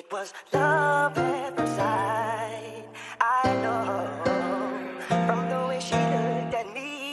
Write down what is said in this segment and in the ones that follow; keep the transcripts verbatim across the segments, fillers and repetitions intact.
was love at first sight. I know from the way she looked at me.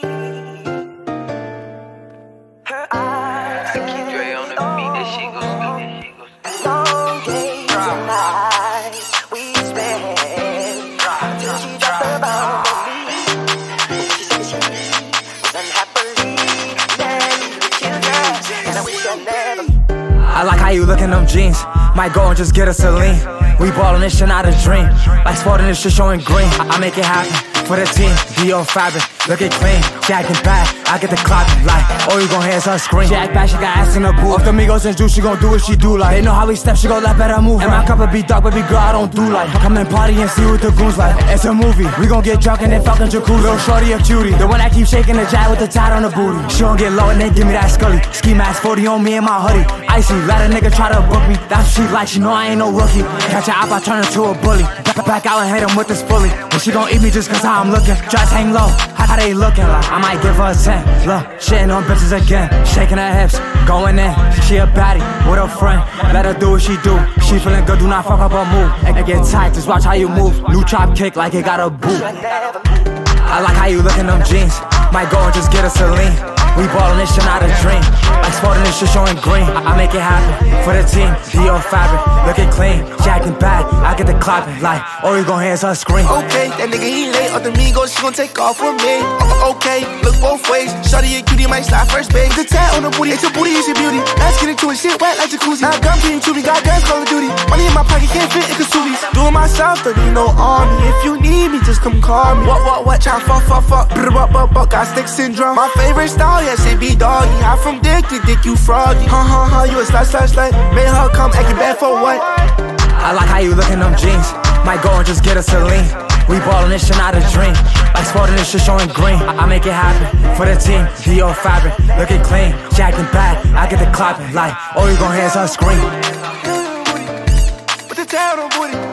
Her eyes I keep Dre on the beat, that shit goes sweet, that shit goes sweet. long days and nights we spent till she dropped the bomb on me. She said she was unhappily married with children, and I wish I never. I like how you look in them jeans. Might go and just get a Celine. We ballin' this shit, not a dream. Like sporting this shit showing green. I, I make it happen for the team. Dior fabric, look it clean. She acting bad, I get the clopping. Like, oh, you gon' hear her scream. She act bad, she got ass in the booth. Off the Migos and juice, she gon' do what she do. Like, they know how we step, she gon' let better move. And my cup of be dark, baby girl, I don't do like. Come and party and see what the goons like. It's a movie, we gon' get drunk and then fucking jacuzzi. Little shorty a cutie, the one that keeps shaking the jack with the tat on the booty. She gon' get low and then give me that scully. Ski mask forty on me and my hoodie. Icy, let a nigga try to book me. That's what she like, she know I ain't no rookie. Catch her up, I turn her to a bully. Back, back out and hit him with this fully. And she gon' eat me just cause how I'm looking. Dress hang low, how, how they looking like? I might give her a ten. Look, shitting on bitches again. Shaking her hips, going in. She a baddie with a friend. Let her do what she do. She feeling good, do not fuck up her move. And, and get tight, just watch how you move. New chop kick like it got a boot. I like how you look in them jeans. Might go and just get a Celine. We ballin' this shit, not a dream. Like sporting this shit showing green. I, I make it happen for the team. Dior fabric, look it clean. She acting bad, I get the clopping. Like, oh, you gon' hear her scream. Okay, that nigga he late. Off the Migos, she gon' take off with me. Uh, okay, look both ways. Shorty and cutie might slide first base. The tat on the booty, it's your booty, it's your beauty. Let's get into it, shit wet like jacuzzi. Now gun being to me, got guns, Call of Duty. Money in my pocket, can't fit in Kasubi's. Do it myself, don't need no army. If you need me, just come call me. What, what, what, try fuck, fuck, fuck. Brr, buck, buck, buck, got stick syndrome. My favorite style, yes, it be doggy. I'm from dick to dick, you froggy. Ha ha ha, you a slash, slash, slash. Made her come acting bad for what? I like how you look in them jeans. Might go and just get a Celine. We ballin' this shit, not a dream. Like sporting this shit showing green. I, I make it happen for the team. Dior fabric, look it clean. She acting bad, I get the clopping. Like, oh, you gon' hear her scream. With the tail on booty.